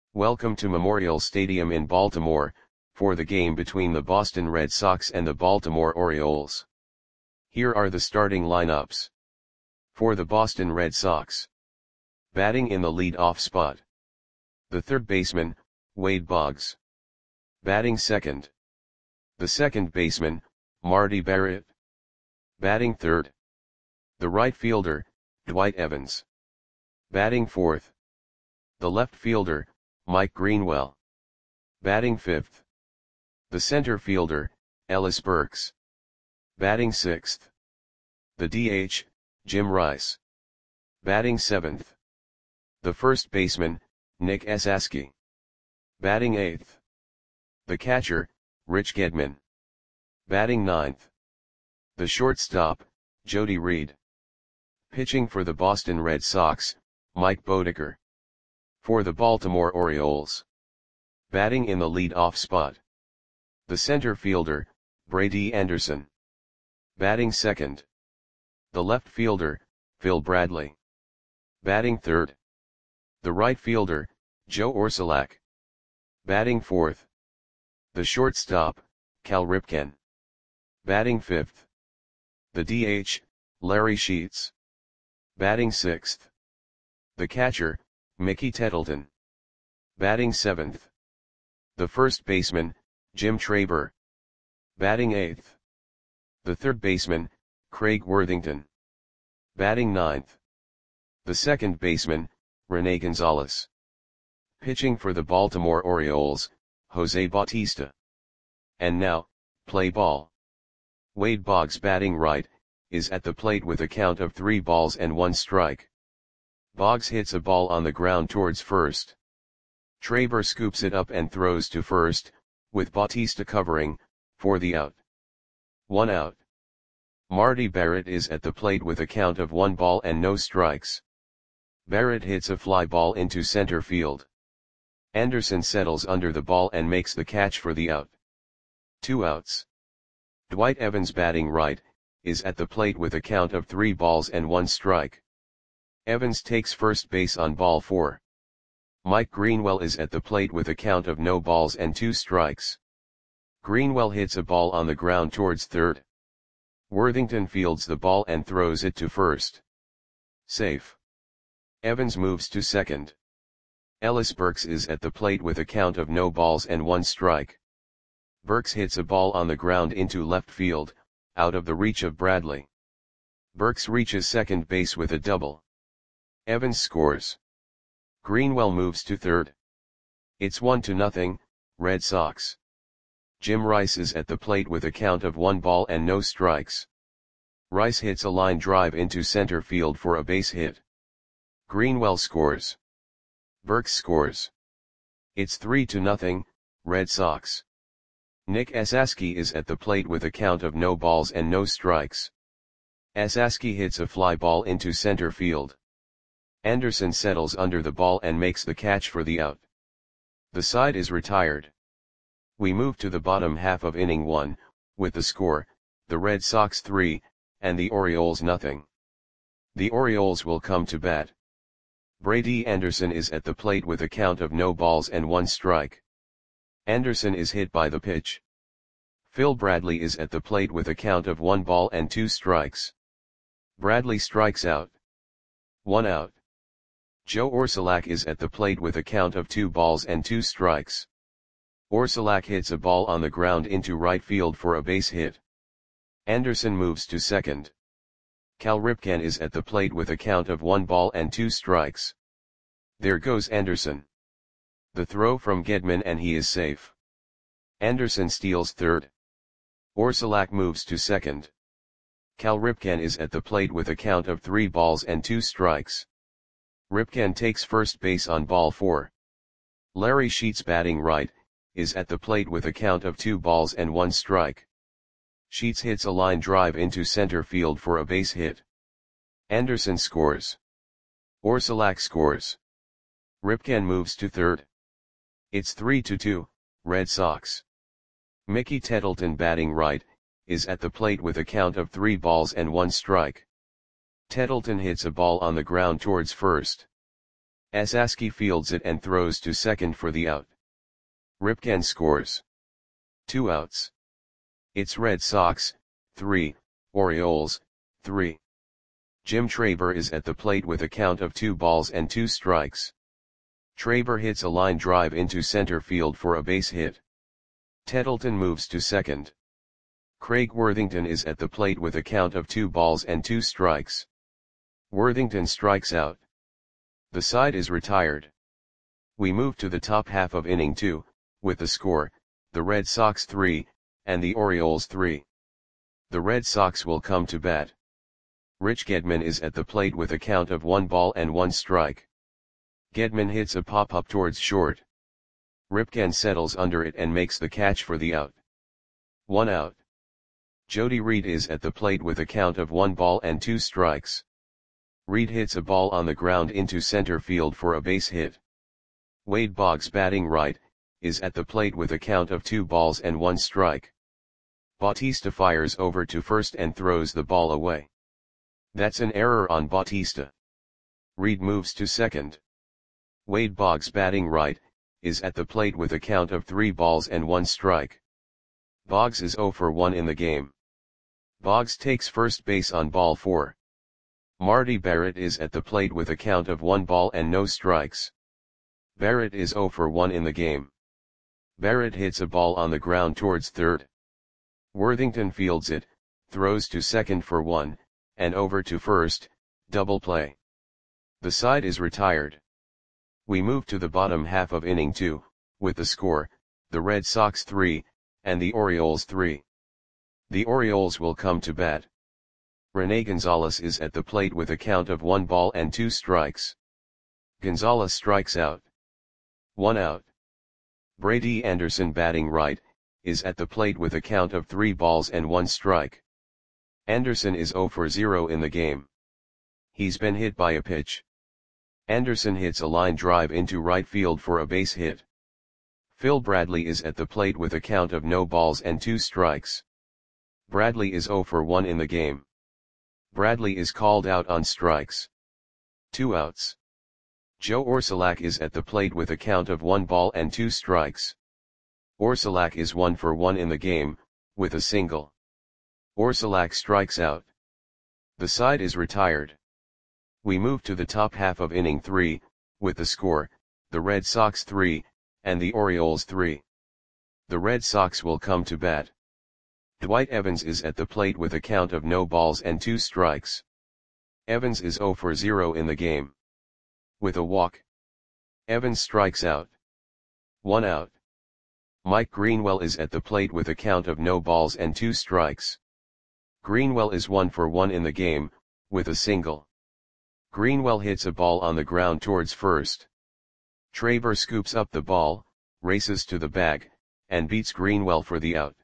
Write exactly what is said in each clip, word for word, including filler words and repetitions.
Welcome to Memorial Stadium in Baltimore, for the game between the Boston Red Sox and the Baltimore Orioles. Here are the starting lineups. For the Boston Red Sox. Batting in the lead-off spot. The third baseman, Wade Boggs. Batting second. The second baseman, Marty Barrett. Batting third. The right fielder, Dwight Evans. Batting fourth. The left fielder, Mike Greenwell. Batting fifth. The center fielder, Ellis Burks. Batting sixth. The D H, Jim Rice. Batting seventh. The first baseman, Nick Esasky. Batting eighth. The catcher, Rich Gedman. Batting ninth. The shortstop, Jody Reed. Pitching for the Boston Red Sox, Mike Boddicker. For the Baltimore Orioles. Batting in the lead-off spot. The center fielder, Brady Anderson. Batting second. The left fielder, Phil Bradley. Batting third. The right fielder, Joe Orsulak. Batting fourth. The shortstop, Cal Ripken. Batting fifth. The D H, Larry Sheets. Batting sixth. The catcher, Mickey Tettleton. Batting seventh. The first baseman, Jim Traber. Batting eighth. The third baseman, Craig Worthington. Batting ninth. The second baseman, Rene Gonzalez. Pitching for the Baltimore Orioles, Jose Bautista. And now, play ball. Wade Boggs batting right, is at the plate with a count of three balls and one strike. Boggs hits a ball on the ground towards first. Traber scoops it up and throws to first, with Bautista covering, for the out. One out. Marty Barrett is at the plate with a count of one ball and no strikes. Barrett hits a fly ball into center field. Anderson settles under the ball and makes the catch for the out. Two outs. Dwight Evans batting right, is at the plate with a count of three balls and one strike. Evans takes first base on ball four. Mike Greenwell is at the plate with a count of no balls and two strikes. Greenwell hits a ball on the ground towards third. Worthington fields the ball and throws it to first. Safe. Evans moves to second. Ellis Burks is at the plate with a count of no balls and one strike. Burks hits a ball on the ground into left field, out of the reach of Bradley. Burks reaches second base with a double. Evans scores. Greenwell moves to third. It's one to nothing, Red Sox. Jim Rice is at the plate with a count of one ball and no strikes. Rice hits a line drive into center field for a base hit. Greenwell scores. Burks scores. It's three to nothing, Red Sox. Nick Esasky is at the plate with a count of no balls and no strikes. Esasky hits a fly ball into center field. Anderson settles under the ball and makes the catch for the out. The side is retired. We move to the bottom half of inning one, with the score, the Red Sox three, and the Orioles nothing. The Orioles will come to bat. Brady Anderson is at the plate with a count of no balls and one strike. Anderson is hit by the pitch. Phil Bradley is at the plate with a count of one ball and two strikes. Bradley strikes out. One out. Joe Orsulak is at the plate with a count of two balls and two strikes. Orsulak hits a ball on the ground into right field for a base hit. Anderson moves to second. Cal Ripken is at the plate with a count of one ball and two strikes. There goes Anderson. The throw from Gedman and he is safe. Anderson steals third. Orsulak moves to second. Cal Ripken is at the plate with a count of three balls and two strikes. Ripken takes first base on ball four. Larry Sheets batting right, is at the plate with a count of two balls and one strike. Sheets hits a line drive into center field for a base hit. Anderson scores. Orsulak scores. Ripken moves to third. It's three to two, Red Sox. Mickey Tettleton batting right, is at the plate with a count of three balls and one strike. Tettleton hits a ball on the ground towards first. Asaski fields it and throws to second for the out. Ripken scores. Two outs. It's Red Sox, three, Orioles, three. Jim Traber is at the plate with a count of two balls and two strikes. Traber hits a line drive into center field for a base hit. Tettleton moves to second. Craig Worthington is at the plate with a count of two balls and two strikes. Worthington strikes out. The side is retired. We move to the top half of inning two, with the score, the Red Sox three, and the Orioles three. The Red Sox will come to bat. Rich Gedman is at the plate with a count of one ball and one strike. Gedman hits a pop-up towards short. Ripken settles under it and makes the catch for the out. One out. Jody Reed is at the plate with a count of one ball and two strikes. Reed hits a ball on the ground into center field for a base hit. Wade Boggs, batting right, is at the plate with a count of two balls and one strike. Bautista fires over to first and throws the ball away. That's an error on Bautista. Reed moves to second. Wade Boggs, batting right, is at the plate with a count of three balls and one strike. Boggs is oh for one in the game. Boggs takes first base on ball four. Marty Barrett is at the plate with a count of one ball and no strikes. Barrett is oh for one in the game. Barrett hits a ball on the ground towards third. Worthington fields it, throws to second for one, and over to first, double play. The side is retired. We move to the bottom half of inning two, with the score, the Red Sox three, and the Orioles three. The Orioles will come to bat. Rene Gonzalez is at the plate with a count of one ball and two strikes. Gonzalez strikes out. One out. Brady Anderson, batting right, is at the plate with a count of three balls and one strike. Anderson is oh for zero in the game. He's been hit by a pitch. Anderson hits a line drive into right field for a base hit. Phil Bradley is at the plate with a count of no balls and two strikes. Bradley is oh for one in the game. Bradley is called out on strikes. Two outs. Joe Orsulak is at the plate with a count of one ball and two strikes. Orsulak is one for one in the game, with a single. Orsulak strikes out. The side is retired. We move to the top half of inning three, with the score, the Red Sox three, and the Orioles three. The Red Sox will come to bat. Dwight Evans is at the plate with a count of no balls and two strikes. Evans is oh for zero in the game. With a walk. Evans strikes out. One out. Mike Greenwell is at the plate with a count of no balls and two strikes. Greenwell is one for one in the game, with a single. Greenwell hits a ball on the ground towards first. Traber scoops up the ball, races to the bag, and beats Greenwell for the out.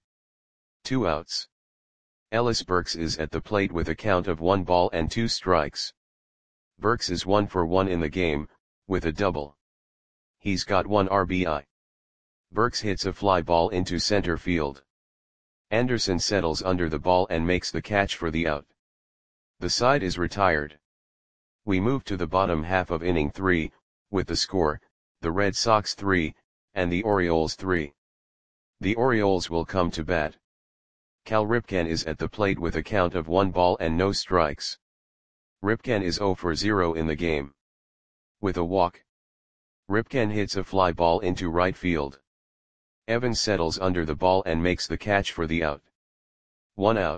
Two outs. Ellis Burks is at the plate with a count of one ball and two strikes. Burks is one for one in the game, with a double. He's got one R B I. Burks hits a fly ball into center field. Anderson settles under the ball and makes the catch for the out. The side is retired. We move to the bottom half of inning three, with the score, the Red Sox three, and the Orioles three. The Orioles will come to bat. Cal Ripken is at the plate with a count of one ball and no strikes. Ripken is oh for zero in the game. With a walk. Ripken hits a fly ball into right field. Evans settles under the ball and makes the catch for the out. One out.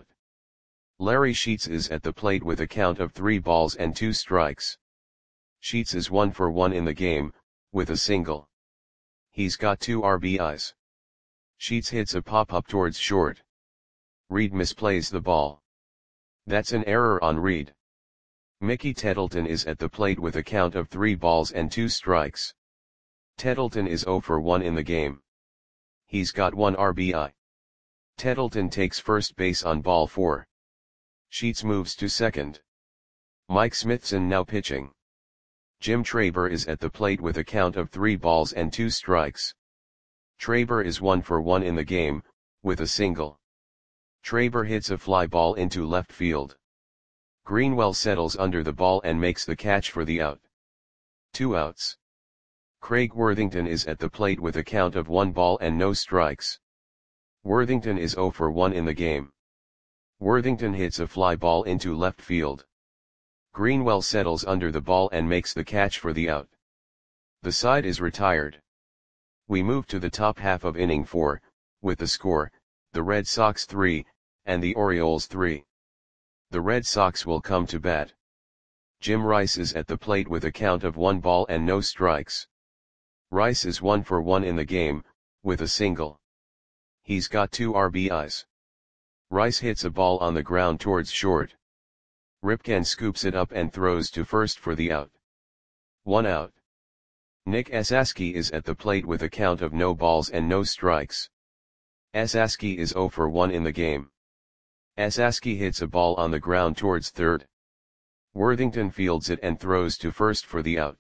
Larry Sheets is at the plate with a count of three balls and two strikes. Sheets is one for one in the game, with a single. He's got two R B Is. Sheets hits a pop-up towards short. Reed misplays the ball. That's an error on Reed. Mickey Tettleton is at the plate with a count of three balls and two strikes. Tettleton is oh for one in the game. He's got one R B I. Tettleton takes first base on ball four. Sheets moves to second. Mike Smithson now pitching. Jim Traber is at the plate with a count of three balls and two strikes. Traber is one for one in the game, with a single. Traber hits a fly ball into left field. Greenwell settles under the ball and makes the catch for the out. Two outs. Craig Worthington is at the plate with a count of one ball and no strikes. Worthington is zero for one in the game. Worthington hits a fly ball into left field. Greenwell settles under the ball and makes the catch for the out. The side is retired. We move to the top half of inning four, with the score, the Red Sox three, and the Orioles three. The Red Sox will come to bat. Jim Rice is at the plate with a count of one ball and no strikes. Rice is one for one in the game, with a single. He's got two R B Is. Rice hits a ball on the ground towards short. Ripken scoops it up and throws to first for the out. One out. Nick Esasky is at the plate with a count of no balls and no strikes. Esasky is zero for one in the game. Esasky hits a ball on the ground towards third. Worthington fields it and throws to first for the out.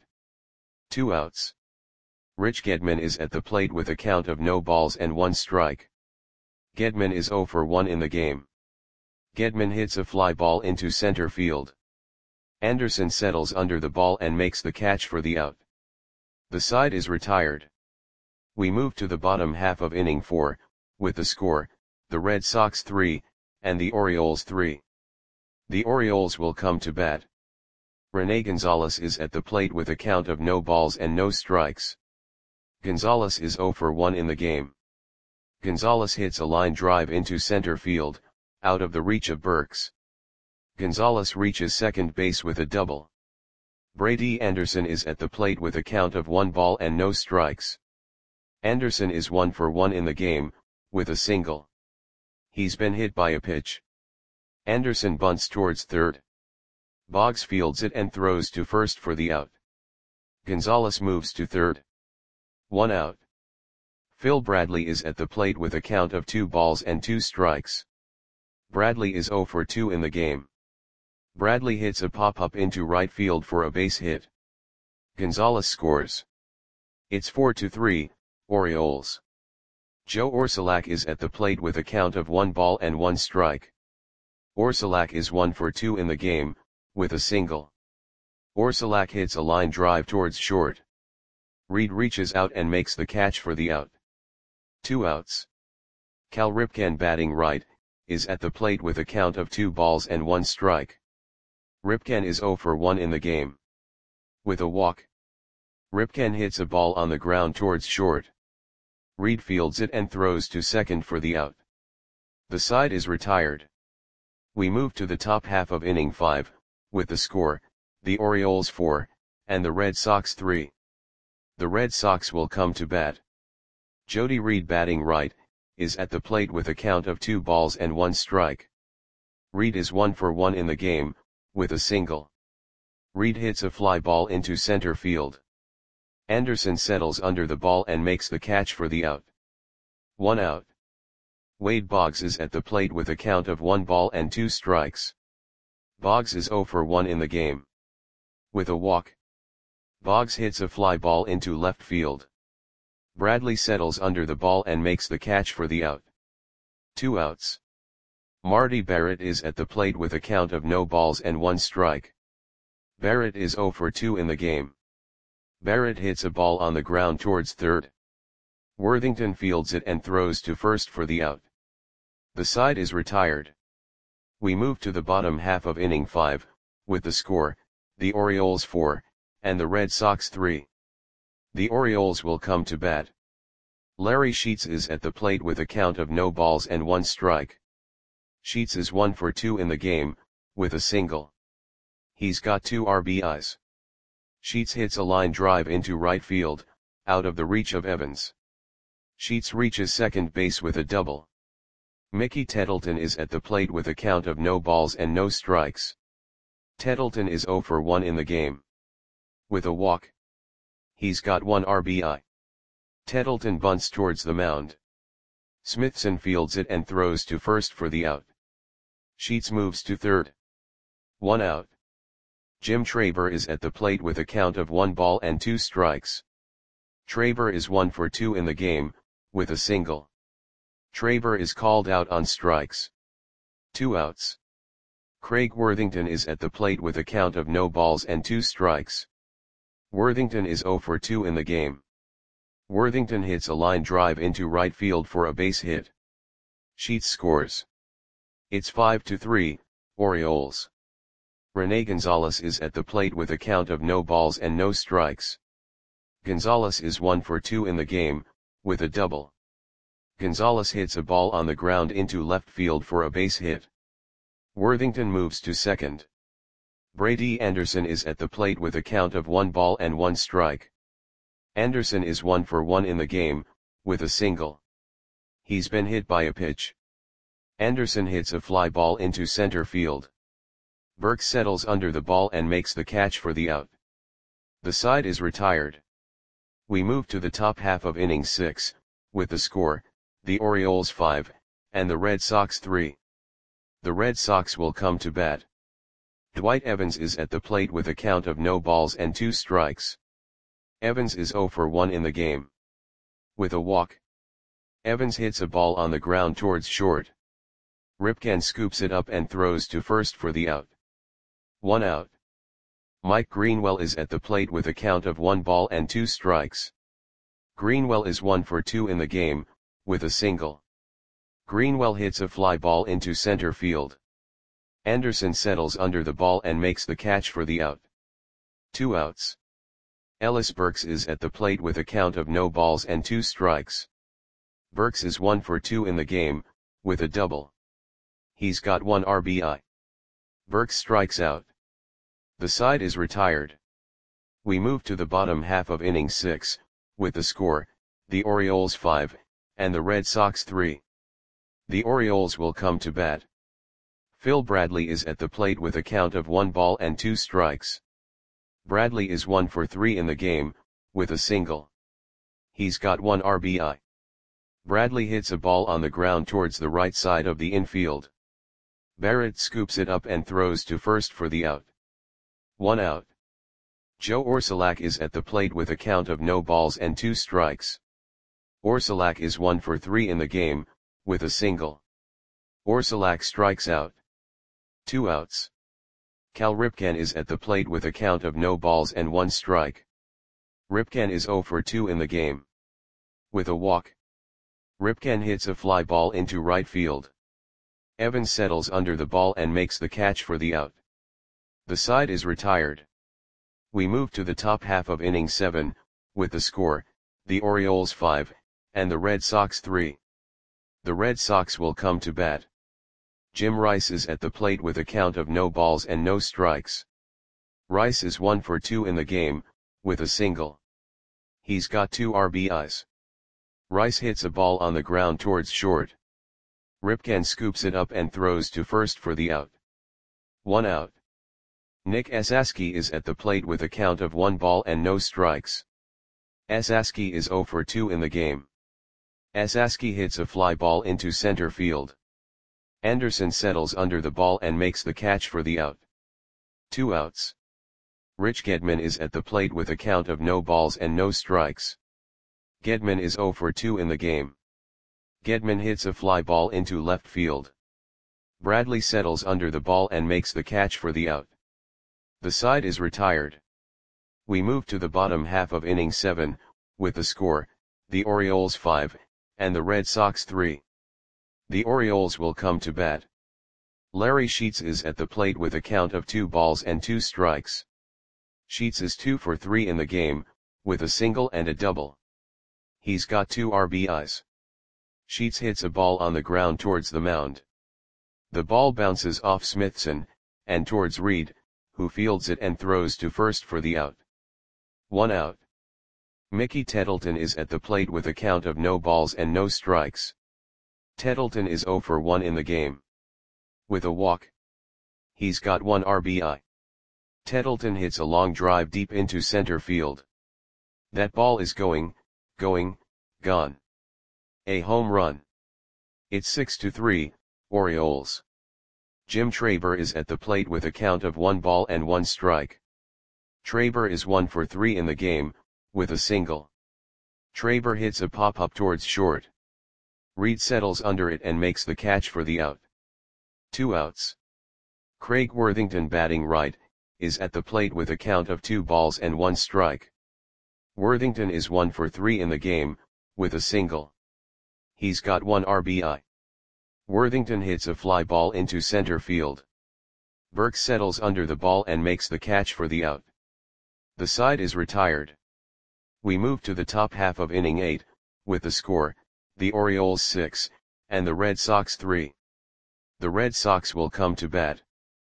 Two outs. Rich Gedman is at the plate with a count of no balls and one strike. Gedman is zero for one in the game. Gedman hits a fly ball into center field. Anderson settles under the ball and makes the catch for the out. The side is retired. We move to the bottom half of inning four, with the score, the Red Sox three, and the Orioles three. The Orioles will come to bat. Rene Gonzalez is at the plate with a count of no balls and no strikes. Gonzalez is zero for one in the game. Gonzalez hits a line drive into center field, out of the reach of Burks. Gonzalez reaches second base with a double. Brady Anderson is at the plate with a count of one ball and no strikes. Anderson is one for one in the game, with a single. He's been hit by a pitch. Anderson bunts towards third. Boggs fields it and throws to first for the out. Gonzalez moves to third. One out. Phil Bradley is at the plate with a count of two balls and two strikes. Bradley is zero for two in the game. Bradley hits a pop-up into right field for a base hit. Gonzalez scores. It's four to three, Orioles. Joe Orsulak is at the plate with a count of one ball and one strike. Orsulak is one for two in the game, with a single. Orsulak hits a line drive towards short. Reed reaches out and makes the catch for the out. Two outs. Cal Ripken, batting right, is at the plate with a count of two balls and one strike. Ripken is zero for one in the game. With a walk. Ripken hits a ball on the ground towards short. Reed fields it and throws to second for the out. The side is retired. We move to the top half of inning five, with the score, the Orioles four, and the Red Sox three. The Red Sox will come to bat. Jody Reed, batting right, is at the plate with a count of two balls and one strike. Reed is one for one in the game, with a single. Reed hits a fly ball into center field. Anderson settles under the ball and makes the catch for the out. One out. Wade Boggs is at the plate with a count of one ball and two strikes. Boggs is zero for one in the game. With a walk. Boggs hits a fly ball into left field. Bradley settles under the ball and makes the catch for the out. Two outs. Marty Barrett is at the plate with a count of no balls and one strike. Barrett is zero for two in the game. Barrett hits a ball on the ground towards third. Worthington fields it and throws to first for the out. The side is retired. We move to the bottom half of inning five, with the score, the Orioles four, and the Red Sox three. The Orioles will come to bat. Larry Sheets is at the plate with a count of no balls and one strike. Sheets is one for two in the game, with a single. He's got two R B Is. Sheets hits a line drive into right field, out of the reach of Evans. Sheets reaches second base with a double. Mickey Tettleton is at the plate with a count of no balls and no strikes. Tettleton is zero for one in the game. With a walk. He's got one R B I. Tettleton bunts towards the mound. Smithson fields it and throws to first for the out. Sheets moves to third. One out. Jim Traber is at the plate with a count of one ball and two strikes. Traber is one for two in the game, with a single. Traber is called out on strikes. Two outs. Craig Worthington is at the plate with a count of no balls and two strikes. Worthington is zero for two in the game. Worthington hits a line drive into right field for a base hit. Sheets scores. It's five to three, Orioles. Rene Gonzalez is at the plate with a count of no balls and no strikes. Gonzalez is one for two in the game, with a double. Gonzalez hits a ball on the ground into left field for a base hit. Worthington moves to second. Brady Anderson is at the plate with a count of one ball and one strike. Anderson is one for one in the game, with a single. He's been hit by a pitch. Anderson hits a fly ball into center field. Burke settles under the ball and makes the catch for the out. The side is retired. We move to the top half of inning six, with the score, the Orioles five, and the Red Sox three. The Red Sox will come to bat. Dwight Evans is at the plate with a count of no balls and two strikes. Evans is zero for one in the game. With a walk. Evans hits a ball on the ground towards short. Ripken scoops it up and throws to first for the out. One out. Mike Greenwell is at the plate with a count of one ball and two strikes. Greenwell is one for two in the game, with a single. Greenwell hits a fly ball into center field. Anderson settles under the ball and makes the catch for the out. Two outs. Ellis Burks is at the plate with a count of no balls and two strikes. Burks is one for two in the game, with a double. He's got one R B I. Burks strikes out. The side is retired. We move to the bottom half of inning six, with the score, the Orioles five, and the Red Sox three. The Orioles will come to bat. Phil Bradley is at the plate with a count of one ball and two strikes. Bradley is one for three in the game, with a single. He's got one R B I. Bradley hits a ball on the ground towards the right side of the infield. Barrett scoops it up and throws to first for the out. One out. Joe Orsulak is at the plate with a count of no balls and two strikes. Orsulak is one for three in the game, with a single. Orsulak strikes out. Two outs. Cal Ripken is at the plate with a count of no balls and one strike. Ripken is zero for two in the game. With a walk. Ripken hits a fly ball into right field. Evans settles under the ball and makes the catch for the out. The side is retired. We move to the top half of inning seven, with the score, the Orioles five, and the Red Sox three. The Red Sox will come to bat. Jim Rice is at the plate with a count of no balls and no strikes. Rice is one for two in the game, with a single. He's got two R B Is. Rice hits a ball on the ground towards short. Ripken scoops it up and throws to first for the out. One out. Nick Esaski is at the plate with a count of one ball and no strikes. Esaski is zero for two in the game. Esaski hits a fly ball into center field. Anderson settles under the ball and makes the catch for the out. Two outs. Rich Gedman is at the plate with a count of no balls and no strikes. Gedman is zero for two in the game. Gedman hits a fly ball into left field. Bradley settles under the ball and makes the catch for the out. The side is retired. We move to the bottom half of inning seven, with the score, the Orioles five, and the Red Sox three. The Orioles will come to bat. Larry Sheets is at the plate with a count of two balls and two strikes. Sheets is two for three in the game, with a single and a double. He's got two R B Is. Sheets hits a ball on the ground towards the mound. The ball bounces off Smithson, and towards Reed, who fields it and throws to first for the out. One out. Mickey Tettleton is at the plate with a count of no balls and no strikes. Tettleton is zero for one in the game. With a walk. He's got one R B I. Tettleton hits a long drive deep into center field. That ball is going, going, gone. A home run. It's six to three, Orioles. Jim Traber is at the plate with a count of one ball and one strike. Traber is one for three in the game, with a single. Traber hits a pop-up towards short. Reed settles under it and makes the catch for the out. Two outs. Craig Worthington batting right, is at the plate with a count of two balls and one strike. Worthington is one for three in the game, with a single. He's got one R B I. Worthington hits a fly ball into center field. Burke settles under the ball and makes the catch for the out. The side is retired. We move to the top half of inning eight, with the score, the Orioles six, and the Red Sox three. The Red Sox will come to bat.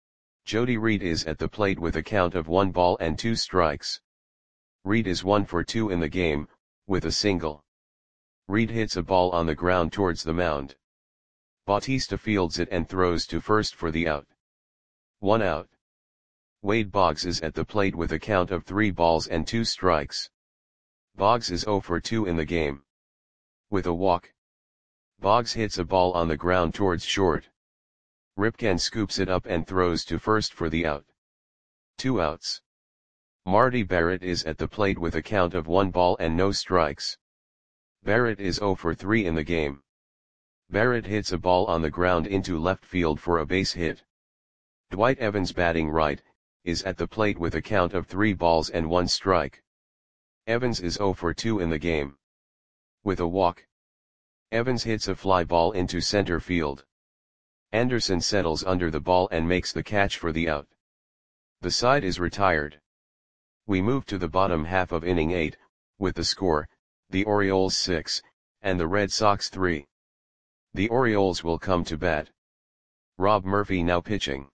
Jody Reed is at the plate with a count of one ball and two strikes. Reed is one for two in the game, with a single. Reed hits a ball on the ground towards the mound. Bautista fields it and throws to first for the out. One out. Wade Boggs is at the plate with a count of three balls and two strikes. Boggs is zero for two in the game. With a walk. Boggs hits a ball on the ground towards short. Ripken scoops it up and throws to first for the out. Two outs. Marty Barrett is at the plate with a count of one ball and no strikes. Barrett is zero for three in the game. Barrett hits a ball on the ground into left field for a base hit. Dwight Evans, batting right, is at the plate with a count of three balls and one strike. Evans is zero for two in the game. With a walk. Evans hits a fly ball into center field. Anderson settles under the ball and makes the catch for the out. The side is retired. We move to the bottom half of inning eight, with the score, the Orioles six, and the Red Sox three. The Orioles will come to bat. Rob Murphy now pitching.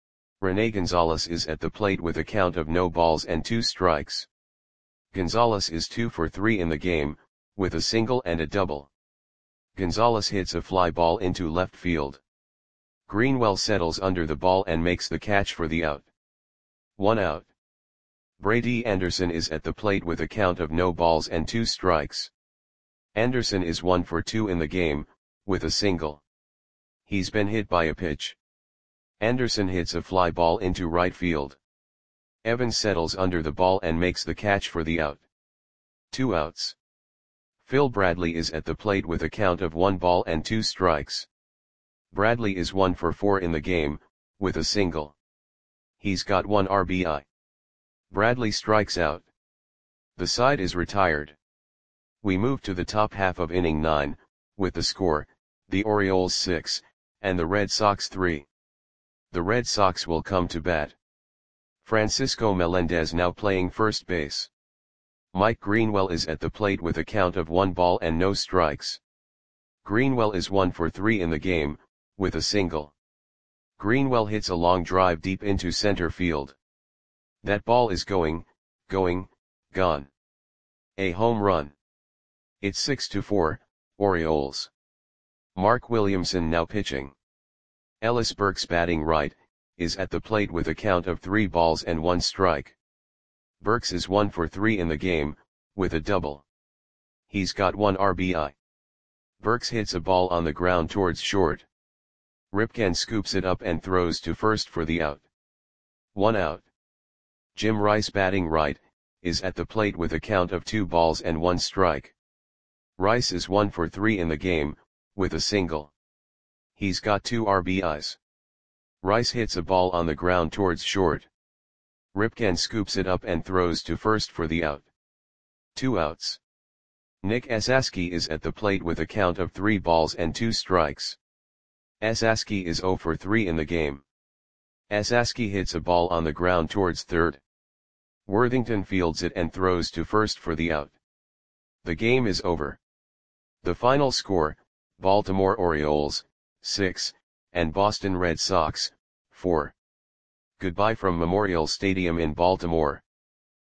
Rene Gonzalez is at the plate with a count of no balls and two strikes. Gonzalez is two for three in the game, with a single and a double. Gonzalez hits a fly ball into left field. Greenwell settles under the ball and makes the catch for the out. One out. Brady Anderson is at the plate with a count of no balls and two strikes. Anderson is one for two in the game, with a single. He's been hit by a pitch. Anderson hits a fly ball into right field. Evans settles under the ball and makes the catch for the out. Two outs. Phil Bradley is at the plate with a count of one ball and two strikes. Bradley is one for four in the game, with a single. He's got one R B I. Bradley strikes out. The side is retired. We move to the top half of inning nine, with the score, the Orioles six, and the Red Sox three. The Red Sox will come to bat. Francisco Melendez now playing first base. Mike Greenwell is at the plate with a count of one ball and no strikes. Greenwell is one for three in the game, with a single. Greenwell hits a long drive deep into center field. That ball is going, going, gone. A home run. It's six to four, Orioles. Mark Williamson now pitching. Ellis Burks, batting right, is at the plate with a count of three balls and one strike. Burks is one for three in the game, with a double. He's got one R B I. Burks hits a ball on the ground towards short. Ripken scoops it up and throws to first for the out. One out. Jim Rice, batting right, is at the plate with a count of two balls and one strike. Rice is one for three in the game, with a single. He's got two R B Is. Rice hits a ball on the ground towards short. Ripken scoops it up and throws to first for the out. Two outs. Nick Esaski is at the plate with a count of three balls and two strikes. Esaski is zero for three in the game. Esaski hits a ball on the ground towards third. Worthington fields it and throws to first for the out. The game is over. The final score, Baltimore Orioles, six, and Boston Red Sox, four. Goodbye from Memorial Stadium in Baltimore.